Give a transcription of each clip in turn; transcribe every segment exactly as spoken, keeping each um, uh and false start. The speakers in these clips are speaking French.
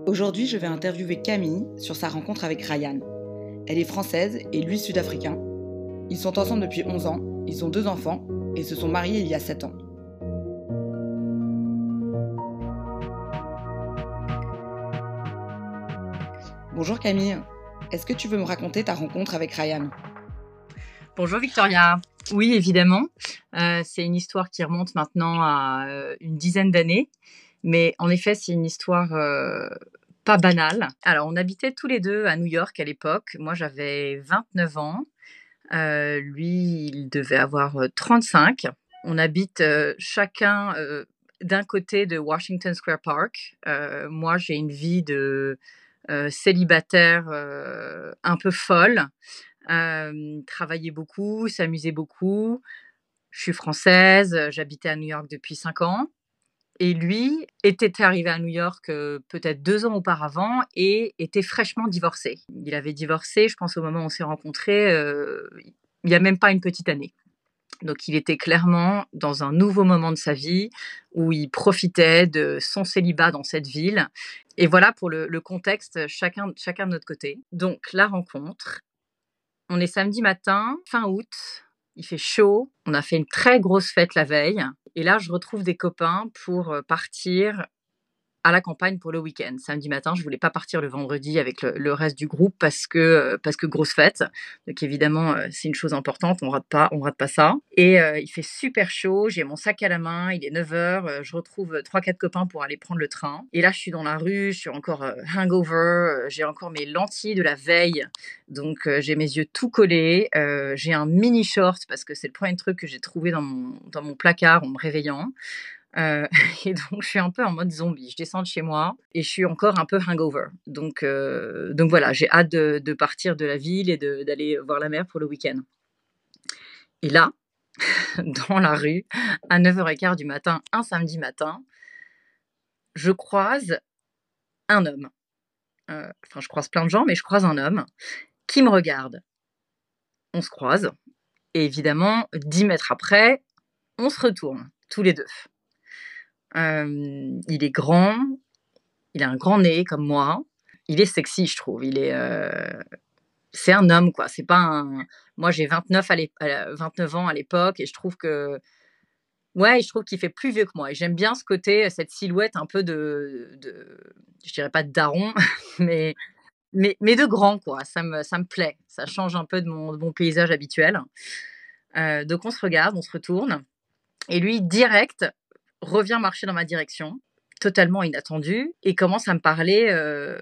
Aujourd'hui, je vais interviewer Camille sur sa rencontre avec Ryan. Elle est française et lui sud-africain. Ils sont ensemble depuis onze ans, ils ont deux enfants et se sont mariés il y a sept ans. Bonjour Camille, est-ce que tu veux me raconter ta rencontre avec Ryan ? Bonjour Victoria. Oui, évidemment. Euh, c'est une histoire qui remonte maintenant à euh, une dizaine d'années. Mais en effet, c'est une histoire euh, pas banale. Alors, on habitait tous les deux à New York à l'époque. Moi, j'avais vingt-neuf ans. Euh, lui, il devait avoir euh, trente-cinq. On habite euh, chacun euh, d'un côté de Washington Square Park. Euh, moi, j'ai une vie de euh, célibataire euh, un peu folle. Euh, travaillait beaucoup, s'amusait beaucoup. Je suis française, j'habitais à New York depuis cinq ans. Et lui était arrivé à New York euh, peut-être deux ans auparavant et était fraîchement divorcé. Il avait divorcé, je pense, au moment où on s'est rencontrés, euh, il n'y a même pas une petite année. Donc, il était clairement dans un nouveau moment de sa vie où il profitait de son célibat dans cette ville. Et voilà pour le, le contexte, chacun, chacun de notre côté. Donc, la rencontre. On est samedi matin, fin août, il fait chaud, on a fait une très grosse fête la veille. Et là, je retrouve des copains pour partir à la campagne pour le week-end. Samedi matin, je voulais pas partir le vendredi avec le, le reste du groupe parce que parce que grosse fête. Donc évidemment, c'est une chose importante, on rate pas, on rate pas ça. Et euh, il fait super chaud, j'ai mon sac à la main, il est neuf heures, je retrouve trois quatre copains pour aller prendre le train. Et là, je suis dans la rue, je suis encore euh, hangover, j'ai encore mes lentilles de la veille. Donc euh, j'ai mes yeux tout collés, euh, j'ai un mini short parce que c'est le premier truc que j'ai trouvé dans mon dans mon placard en me réveillant. Euh, et donc, je suis un peu en mode zombie. Je descends de chez moi et je suis encore un peu hangover. Donc, euh, donc voilà, j'ai hâte de, de partir de la ville et de, d'aller voir la mer pour le week-end. Et là, dans la rue, à neuf heures quinze du matin, un samedi matin, je croise un homme. Euh, enfin, je croise plein de gens, mais je croise un homme qui me regarde. On se croise. Et évidemment, dix mètres après, on se retourne, tous les deux. Euh, il est grand, il a un grand nez comme moi. Il est sexy, je trouve. Il est, euh... c'est un homme, quoi. C'est pas un. Moi, j'ai vingt-neuf, à vingt-neuf ans à l'époque, et je trouve que, ouais, je trouve qu'il fait plus vieux que moi. Et j'aime bien ce côté, cette silhouette un peu de, de... je dirais pas de daron, mais, mais, mais de grand, quoi. Ça me, ça me plaît. Ça change un peu de mon, de mon paysage habituel. Euh, donc on se regarde, on se retourne, et lui, direct, revient marcher dans ma direction, totalement inattendu, et commence à me parler euh,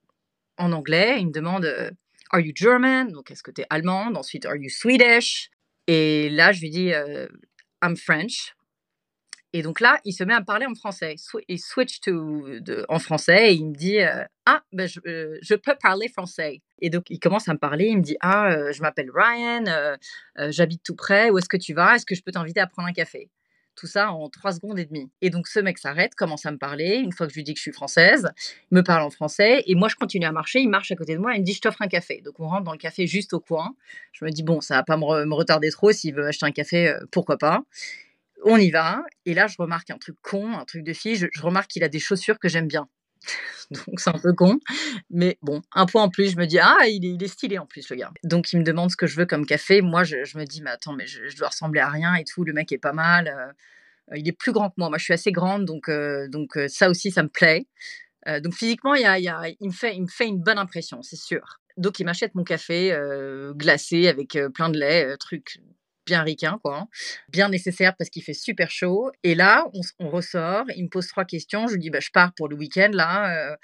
en anglais. Il me demande euh, Are you German? Donc, est-ce que tu es allemande? Ensuite, Are you Swedish? Et là, je lui dis euh, I'm French. Et donc là, il se met à me parler en français. Il switch to, de, en français et il me dit euh, Ah, ben je, euh, je peux parler français. Et donc, il commence à me parler. Il me dit Ah, euh, je m'appelle Ryan, euh, euh, j'habite tout près. Où est-ce que tu vas? Est-ce que je peux t'inviter à prendre un café? Tout ça en trois secondes et demie. Et donc, ce mec s'arrête, commence à me parler. Une fois que je lui dis que je suis française, il me parle en français. Et moi, je continue à marcher. Il marche à côté de moi. Il me dit, je t'offre un café. Donc, on rentre dans le café juste au coin. Je me dis, bon, ça va pas me, re- me retarder trop. S'il veut acheter un café, euh, pourquoi pas. On y va. Et là, je remarque un truc con, un truc de fille. Je, je remarque qu'il a des chaussures que j'aime bien. Donc, c'est un peu con. Mais bon, un point en plus, je me dis, ah, il est, il est stylé en plus, le gars. Donc, il me demande ce que je veux comme café. Moi, je, je me dis, mais attends, mais je, je dois ressembler à rien et tout. Le mec est pas mal. Euh, il est plus grand que moi. Moi, je suis assez grande. Donc, euh, donc euh, ça aussi, ça me plaît. Euh, donc, physiquement, il, y a, il, y a, il, me fait, il me fait une bonne impression, c'est sûr. Donc, il m'achète mon café euh, glacé avec euh, plein de lait, euh, truc bien ricain, quoi. Bien nécessaire parce qu'il fait super chaud. Et là, on, on ressort. Il me pose trois questions. Je lui dis, bah, je pars pour le week-end, là. Euh,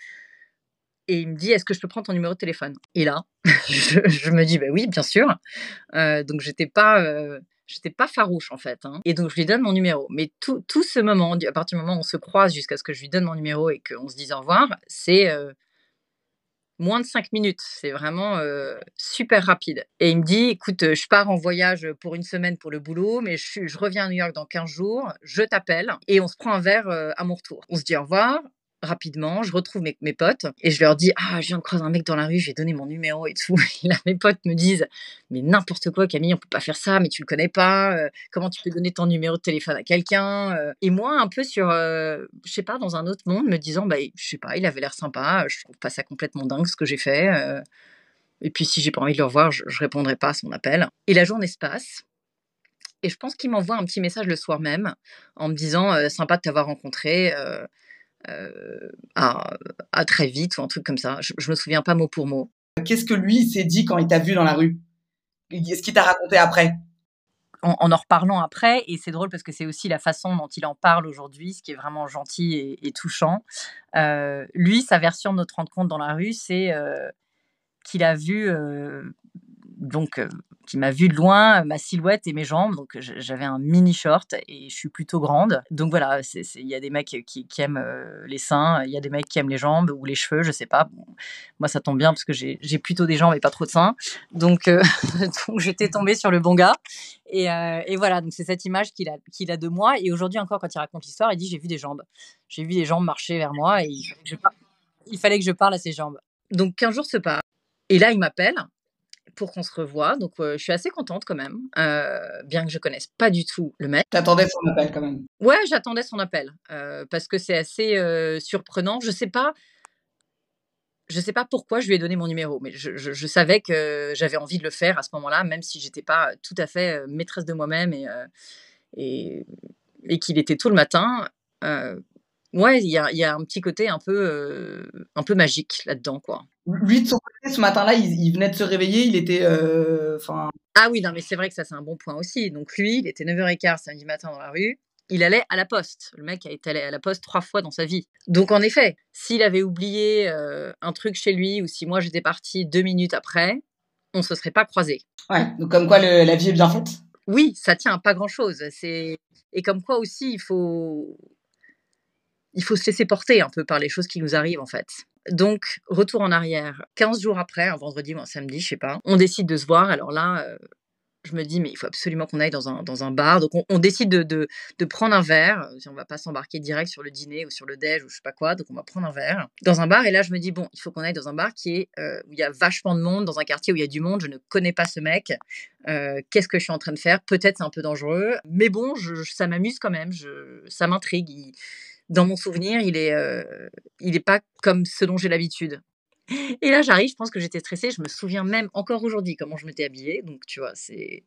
et il me dit, est-ce que je peux prendre ton numéro de téléphone? Et là, je, je me dis, bah oui, bien sûr. Euh, donc, j'étais pas... Euh, J'étais pas farouche, en fait. Hein. Et donc, je lui donne mon numéro. Mais tout, tout ce moment, à partir du moment où on se croise jusqu'à ce que je lui donne mon numéro et qu'on se dise au revoir, c'est euh, moins de cinq minutes. C'est vraiment euh, super rapide. Et il me dit, écoute, je pars en voyage pour une semaine pour le boulot, mais je, je reviens à New York dans quinze jours, je t'appelle et on se prend un verre euh, à mon retour. On se dit au revoir. rapidement, je retrouve mes, mes potes et je leur dis « Ah, je viens de croiser un mec dans la rue, je vais donner mon numéro et tout. » Et là, mes potes me disent « Mais n'importe quoi, Camille, on peut pas faire ça, mais tu le connais pas. euh, comment tu peux donner ton numéro de téléphone à quelqu'un euh Et moi, un peu sur, euh, je sais pas, dans un autre monde, me disant bah, « Je sais pas, il avait l'air sympa, je trouve pas ça complètement dingue ce que j'ai fait. euh, Et puis, si j'ai pas envie de le revoir, je, je répondrai pas à son appel. » Et la journée se passe. Et je pense qu'il m'envoie un petit message le soir même en me disant euh, « Sympa de t'avoir rencontré. euh, euh, à, à très vite » ou un truc comme ça. Je, je me souviens pas mot pour mot. Qu'est-ce que lui il s'est dit quand il t'a vu dans la rue? Est-ce qu'il t'a raconté après? En, en en reparlant après, et c'est drôle parce que c'est aussi la façon dont il en parle aujourd'hui, ce qui est vraiment gentil et, et touchant. Euh, lui, sa version de notre rencontre dans la rue, c'est euh, qu'il a vu, euh, donc, euh, qui m'a vu de loin, euh, ma silhouette et mes jambes. Donc, j- j'avais un mini short et je suis plutôt grande. Donc voilà, c'est- c'est- il y a des mecs qui, qui aiment euh, les seins, il y a des mecs qui aiment les jambes ou les cheveux, je sais pas. Bon, moi, ça tombe bien parce que j'ai j'ai plutôt des jambes et pas trop de seins. Donc, euh, donc j'étais tombée sur le bon gars. Et, euh, et voilà, donc c'est cette image qu'il a, qu'il a de moi. Et aujourd'hui encore, quand il raconte l'histoire, il dit j'ai vu des jambes. J'ai vu des jambes marcher vers moi et il fallait que je, par- il fallait que je parle à ces jambes. Donc quinze jours se passent. Et là, il m'appelle pour qu'on se revoie. Donc, euh, je suis assez contente quand même, euh, bien que je connaisse pas du tout le mec. T'attendais son appel quand même. Ouais, j'attendais son appel euh, parce que c'est assez euh, surprenant. Je sais pas, je sais pas pourquoi je lui ai donné mon numéro, mais je, je- je savais que j'avais envie de le faire à ce moment-là, même si j'étais pas tout à fait euh, maîtresse de moi-même et, euh, et, et qu'il était tôt le matin. Euh, ouais, il y a, il y a un petit côté un peu, euh, un peu magique là-dedans, quoi. Lui, de son côté, ce matin-là, il, il venait de se réveiller, il était... Enfin... Ah oui, non, mais c'est vrai que ça, c'est un bon point aussi. Donc lui, il était neuf heures quinze samedi matin dans la rue. Il allait à la poste. Le mec a été allé à la poste trois fois dans sa vie. Donc en effet, s'il avait oublié euh, un truc chez lui ou si moi j'étais partie deux minutes après, on se serait pas croisés. Ouais, donc comme quoi le- la vie est bien faite. Oui, ça tient à pas grand-chose. C'est Et comme quoi aussi, il faut il faut se laisser porter un peu par les choses qui nous arrivent en fait. Donc, retour en arrière, quinze jours après, un vendredi ou un samedi, je sais pas, on décide de se voir. Alors là, euh, je me dis, mais il faut absolument qu'on aille dans un, dans un bar. Donc, on, on décide de, de, de prendre un verre. On va pas s'embarquer direct sur le dîner ou sur le déj ou je sais pas quoi. Donc, on va prendre un verre dans un bar. Et là, je me dis, bon, il faut qu'on aille dans un bar qui est, euh, où il y a vachement de monde, dans un quartier où il y a du monde. Je ne connais pas ce mec. Euh, Qu'est-ce que je suis en train de faire? Peut-être c'est un peu dangereux. Mais bon, je, je- ça m'amuse quand même. Je, ça m'intrigue. Il- dans mon souvenir, il est, euh, il est pas comme ce dont j'ai l'habitude. Et là, j'arrive, je pense que j'étais stressée. Je me souviens même encore aujourd'hui comment je m'étais habillée. Donc, tu vois, c'est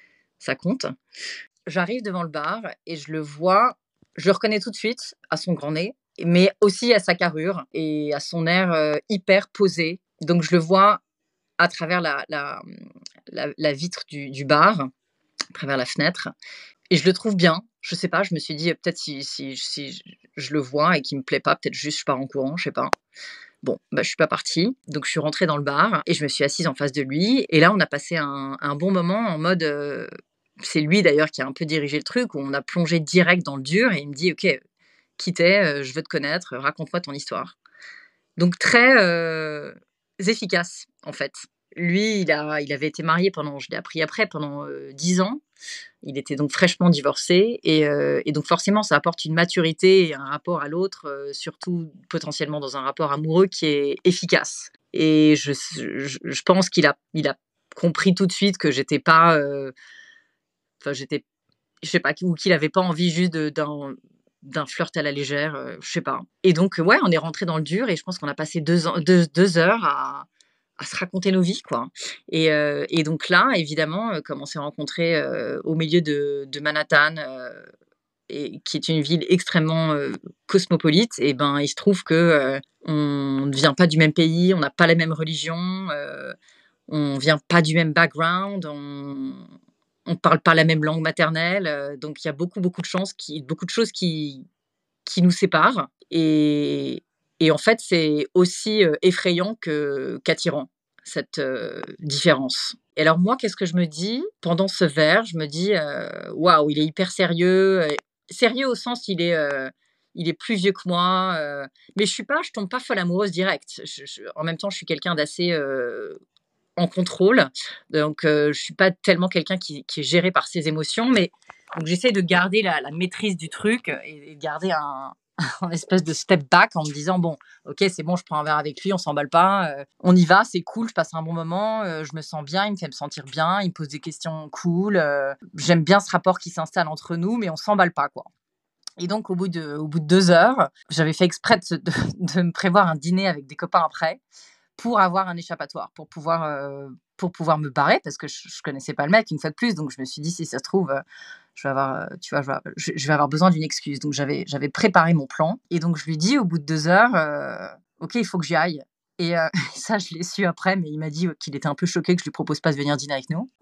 ça compte. J'arrive devant le bar et je le vois, je le reconnais tout de suite à son grand nez, mais aussi à sa carrure et à son air euh, hyper posé. Donc je le vois à travers la, la, la, la vitre du, du bar, à travers la fenêtre, et je le trouve bien. Je sais pas, je me suis dit peut-être si, si, si je le vois et qu'il me plaît pas, peut-être juste je pars en courant, je sais pas. Bon, bah, je suis pas partie. Donc, je suis rentrée dans le bar et je me suis assise en face de lui. Et là, on a passé un, un bon moment en mode. euh, c'est lui d'ailleurs qui a un peu dirigé le truc, où on a plongé direct dans le dur et il me dit ok, qui t'es, euh, je veux te connaître, raconte-moi ton histoire. Donc, très euh, efficace en fait. Lui, il, a, il avait été marié pendant, je l'ai appris après, pendant euh, dix ans. Il était donc fraîchement divorcé et, euh, et donc forcément ça apporte une maturité et un rapport à l'autre, euh, surtout potentiellement dans un rapport amoureux qui est efficace. Et je, je, je pense qu'il a, il a compris tout de suite que j'étais pas, euh, enfin j'étais, je sais pas, ou qu'il avait pas envie juste de, d'un d'un flirt à la légère, euh, je sais pas. Et donc ouais, on est rentré dans le dur et je pense qu'on a passé deux, ans, deux, deux heures à à se raconter nos vies, quoi. Et, euh, et donc là, évidemment, euh, comme on s'est rencontrés euh, au milieu de, de Manhattan, euh, et, qui est une ville extrêmement euh, cosmopolite, et ben il se trouve que euh, on ne vient pas du même pays, on n'a pas la même religion, euh, on vient pas du même background, on on parle pas la même langue maternelle, euh, donc il y a beaucoup beaucoup de chances, qui, beaucoup de choses qui qui nous séparent. Et, et en fait, c'est aussi euh, effrayant que, qu'attirant, cette euh, différence. Et alors moi, qu'est-ce que je me dis pendant ce verre? Je me dis, euh, waouh, il est hyper sérieux. euh, Sérieux au sens, il est, euh, il est plus vieux que moi. euh, mais je suis pas, je tombe pas folle amoureuse direct. Je- je- en même temps, je suis quelqu'un d'assez euh, en contrôle. Donc, euh, je suis pas tellement quelqu'un qui, qui est géré par ses émotions, mais donc j'essaie de garder la, la maîtrise du truc et, et de garder un, un espèce de step back en me disant bon, ok, c'est bon, je prends un verre avec lui, on s'emballe pas, euh, on y va, c'est cool, je passe un bon moment, euh, je me sens bien, il me fait me sentir bien, il me pose des questions cool, euh, j'aime bien ce rapport qui s'installe entre nous, mais on s'emballe pas, quoi. Et donc, au bout de, au bout de deux heures, j'avais fait exprès de, de, de me prévoir un dîner avec des copains après pour avoir un échappatoire, pour pouvoir, euh, pour pouvoir me barrer, parce que je, je connaissais pas le mec, une fois de plus. Donc, je me suis dit, si ça se trouve, euh, je vais avoir, euh, tu vois, je vais, je, je vais avoir besoin d'une excuse. Donc, j'avais, j'avais préparé mon plan. Et donc, je lui dis, au bout de deux heures, euh, OK, il faut que j'y aille. Et euh, ça, je l'ai su après, mais il m'a dit qu'il était un peu choqué que je lui propose pas de venir dîner avec nous.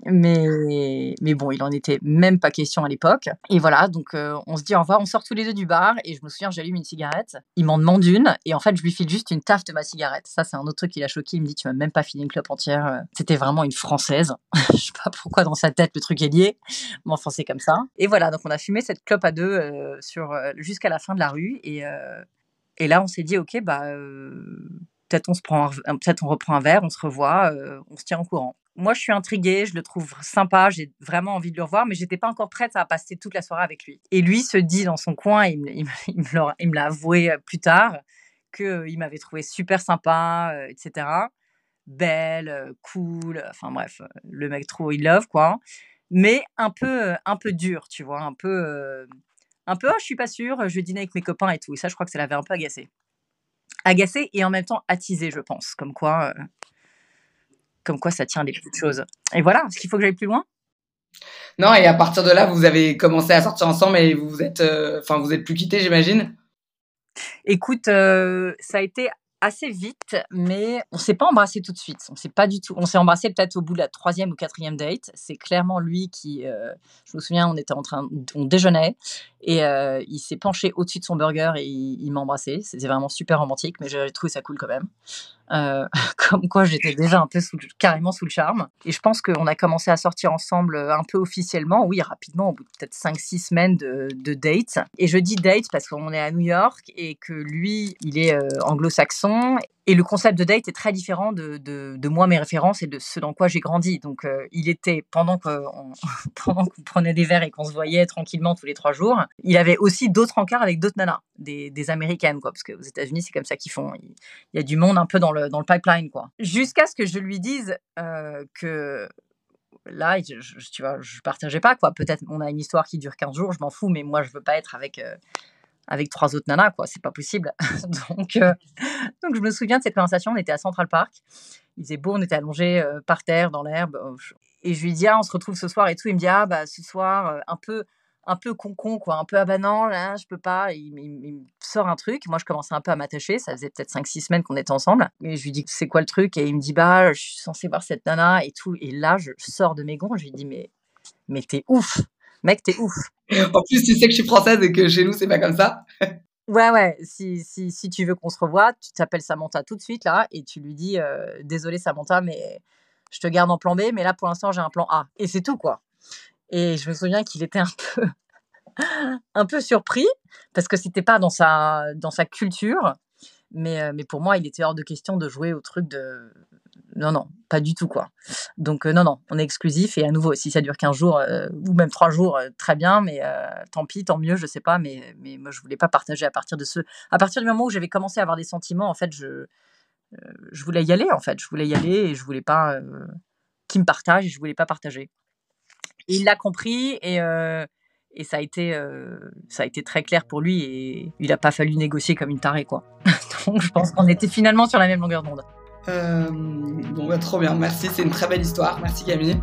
Mais, mais bon, il en était même pas question à l'époque. Et voilà, donc euh, on se dit au revoir, on sort tous les deux du bar, et je me souviens, j'allume une cigarette. Il m'en demande une, et en fait, je lui file juste une taffe de ma cigarette. Ça, c'est un autre truc qui l'a choqué. Il me dit, tu m'as même pas filé une clope entière. C'était vraiment une Française. Je sais pas pourquoi dans sa tête le truc est lié, mais enfin, c'est comme ça. Et voilà, donc on a fumé cette clope à deux euh, sur, euh, jusqu'à la fin de la rue. Et, euh, et là, on s'est dit, ok, bah... Euh, Peut-être on, se prend un, peut-être on reprend un verre, on se revoit, euh, on se tient au courant. Moi, je suis intriguée, je le trouve sympa, j'ai vraiment envie de le revoir, mais j'étais pas encore prête à passer toute la soirée avec lui. Et lui se dit dans son coin, il me, il me, il me, l'a, il me l'a avoué plus tard, qu'il euh, m'avait trouvé super sympa, euh, et cetera. Belle, euh, cool, enfin bref, le mec trop in love, quoi. Mais un peu, un peu dur, tu vois, un peu, euh, un peu, oh, je suis pas sûre, je vais dîner avec mes copains et tout. Et ça, je crois que ça l'avait un peu agacé. Agacé et en même temps attisé, je pense, comme quoi, euh, comme quoi ça tient des petites choses. Et voilà, est-ce qu'il faut que j'aille plus loin ? Non, et à partir de là, vous avez commencé à sortir ensemble et vous vous êtes, enfin, euh, vous êtes plus quittés, j'imagine ? Écoute, euh, ça a été assez vite, mais on s'est pas embrassé tout de suite. On s'est pas du tout. On s'est embrassé peut-être au bout de la troisième ou quatrième date. C'est clairement lui qui. Euh, je me souviens, on était en train, on déjeunait et euh, il s'est penché au-dessus de son burger et il, il m'a embrassé. C'était vraiment super romantique, mais j'ai trouvé ça cool quand même. Euh, comme quoi j'étais déjà un peu sous, carrément sous le charme. Et je pense qu'on a commencé à sortir ensemble un peu officiellement, oui, rapidement, au bout de peut-être cinq six semaines de, de dates. Et je dis date parce qu'on est à New York et que lui, il est euh, anglo-saxon. Et le concept de date est très différent de, de, de moi, mes références et de ce dans quoi j'ai grandi. Donc, euh, il était, pendant qu'on, pendant qu'on prenait des verres et qu'on se voyait tranquillement tous les trois jours, il avait aussi d'autres encarts avec d'autres nanas, des, des américaines, quoi. Parce qu'aux États-Unis, c'est comme ça qu'ils font. Il, il y a du monde un peu dans le, dans le pipeline, quoi. Jusqu'à ce que je lui dise euh, que là, je, je, tu vois, je partageais pas, quoi. Peut-être on a une histoire qui dure quinze jours, je m'en fous, mais moi, je veux pas être avec... Euh, avec trois autres nanas, quoi, c'est pas possible. donc, euh, donc, je me souviens de cette conversation, on était à Central Park, il faisait beau, on était allongés euh, par terre, dans l'herbe, et je lui dis, ah, on se retrouve ce soir et tout, il me dit, ah, bah, ce soir, euh, un peu, un peu con-con, quoi, un peu, ah, bah, non, là, je peux pas, il, il, il me sort un truc, moi, je commençais un peu à m'attacher, ça faisait peut-être cinq six semaines qu'on était ensemble, et je lui dis, c'est quoi le truc, et il me dit, bah, je suis censée voir cette nana, et tout, et là, je sors de mes gonds, je lui dis, mais, mais t'es ouf, mec, t'es ouf. En plus, tu sais que je suis française et que chez nous, c'est pas comme ça. Ouais, ouais, si, si, si tu veux qu'on se revoie, tu t'appelles Samantha tout de suite, là, et tu lui dis euh, « Désolée, Samantha, mais je te garde en plan B, mais là, pour l'instant, j'ai un plan A. » Et c'est tout, quoi. Et je me souviens qu'il était un peu, un peu surpris, parce que c'était pas dans sa, dans sa culture, mais, euh, mais pour moi, il était hors de question de jouer au truc de... Non, non, pas du tout, quoi. Donc, euh, non, non, on est exclusif. Et à nouveau, si ça dure quinze jours, euh, ou même trois jours, euh, très bien, mais euh, tant pis, tant mieux, je sais pas. Mais, mais moi, je voulais pas partager à partir de ce... À partir du moment où j'avais commencé à avoir des sentiments, en fait, je, euh, je voulais y aller, en fait. Je voulais y aller et je voulais pas euh, qu'il me partage et je voulais pas partager. Et il l'a compris et... Euh, Et ça a, été, euh, ça a été très clair pour lui et il n'a pas fallu négocier comme une tarée, quoi. Donc je pense qu'on était finalement sur la même longueur d'onde. Euh, bon, bah, trop bien, merci, c'est une très belle histoire. Merci Camille.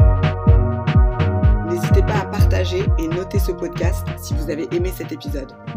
Et notez ce podcast si vous avez aimé cet épisode.